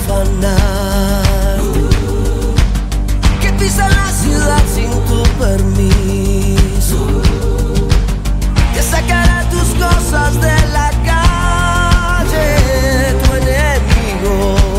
afanar, que pisa la ciudad sin tu permiso, que sacará tus cosas de la calle, tu enemigo.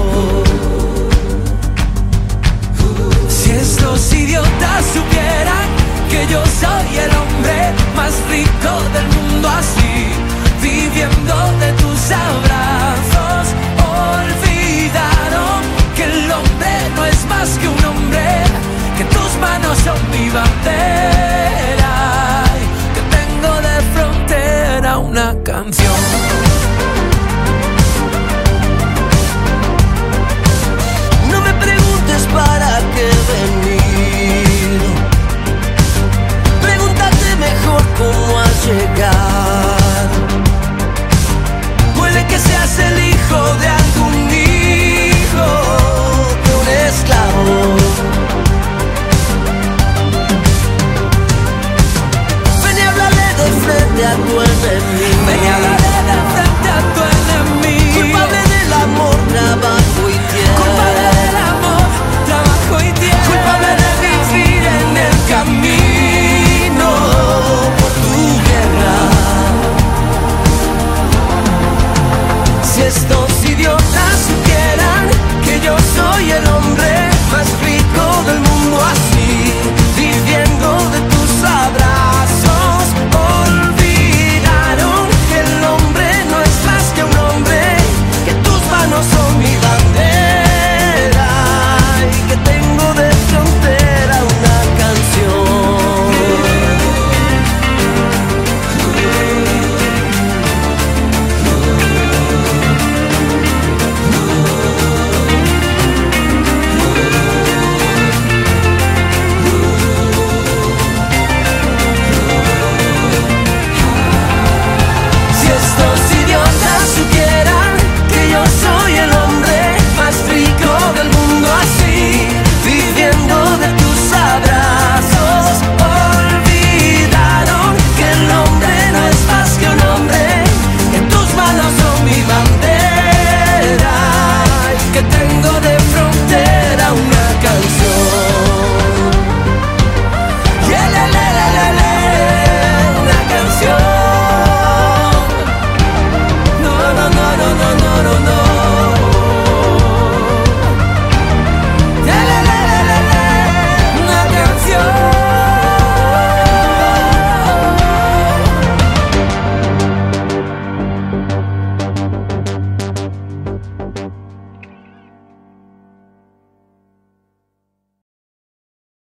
Si estos idiotas supieran que yo soy el hombre más rico del mundo, así, viviendo de tus abrazos, olvidaron que el hombre no es más que un hombre, que tus manos son mi bandera, que tengo de frontera una canción.